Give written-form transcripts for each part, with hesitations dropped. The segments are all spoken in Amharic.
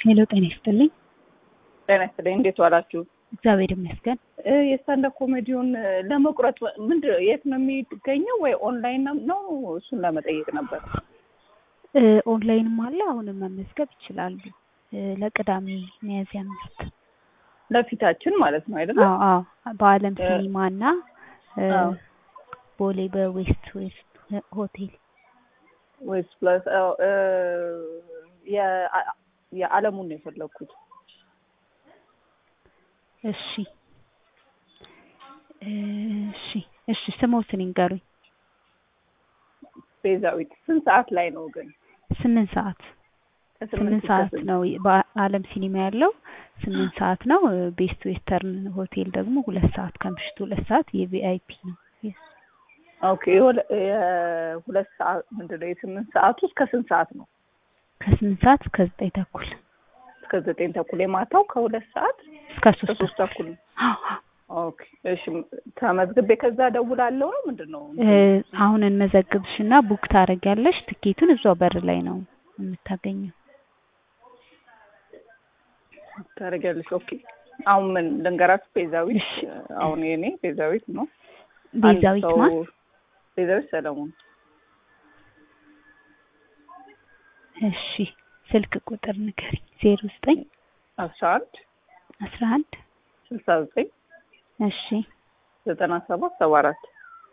ሄሎ ጤና ይስጥልኝ። ጤና ይስጥልኝ። እንዴት ዋላችሁ? እግዚአብሔር ይመስገን። የስታንዳፕ ኮሜዲውን ለመቁረጥ ምንድነው የት ነው የሚገኘው ወይ ኦንላይን ነው? እሱን ለመጠየቅ ነበር። ኦንላይንም አለ፣ አሁንም መመዝገብ ይችላሉ። ለቅዳሜ ሚያዝያ 5 ለፊታችን ማለት ነው አይደል? አዎ በአለም ሲኒማና ቦሌ በዌስት ሆቴል ዌስት ፕለስ የዓለሙን ነው የፈለኩት። እሺ ስሞትን ይንገሩኝ። ቤዛዊት። ስንት ሰዓት ላይ ነው ግን? 8 ሰዓት። 8 ሰዓት ነው በአለም ሲኒማ ያለው 8 ሰዓት ነው። ቤስት ዌስተርን ሆቴል ደግሞ 2 ሰዓት ከምሽቱ 2 ሰዓት የቪአይፒ ነው። ኦኬ የ2 ሰዓት ምንድነው? የ8 ሰዓቱ እስከ ስንት ሰዓት ነው? ከ8 ሰዓት እስከ 9 ተኩል። እስከ 9 ተኩል። የማታው ከ2 ሰዓት እስከ 3 ተኩል። ኦኬ እሺ። ተመዝግቤ ከዛ ደውላለሁ ነው ምንድነው? አሁን እንመዘግብሽና ቡክ ታረጋለሽ። ትኬቱን እዛው በር ላይ ነው የምታገኘው። ታረጋለሽ። ኦኬ አሁን ምን ልንገራችሁ? ቤዛዊት አሁን የኔ ቤዛዊት ነው። ቤዛዊት ማለት ቤዛዊት ሰለሞን። እሺ ስልክ ቁጥር ንገሪኝ። 09 11 69 እሺ 97 74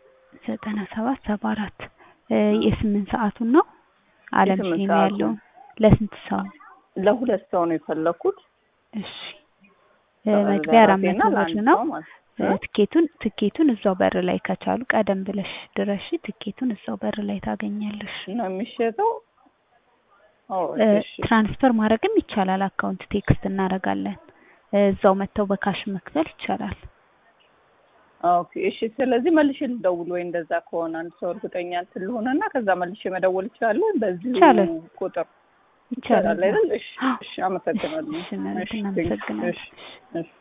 የ8 ሰዓቱን ነው አለም ሲኒማ ያለው። ለስንት ሰው? ለ2 ሰው ነው የፈለኩት። እሺ መግቢያ 400 ብር ነው። ትኬቱን እዛው በር ላይ ከቻሉ ቀደም ብለሽ ድረሽ ትኬቱን እዛው በር ላይ ታገኛለሽ። ነው የሚሸጠው? ትራንስፈር ማድረግም ይቻላል። አካውንት ቴክስት እናደርጋለን። እዛው መተው በካሽ መክፈል ይቻላል። ኦኬ እሺ። ስለዚህ መልሼ ልደውል ወይ እንደዛ ከሆነ አንድ ሰው እርግጠኛ ልሆንና ከዛ መልሼ መደወል ይችላል በዚህ ቁጥር? ይቻላል አይደል? እሺ አመሰግናለሁ። እሺ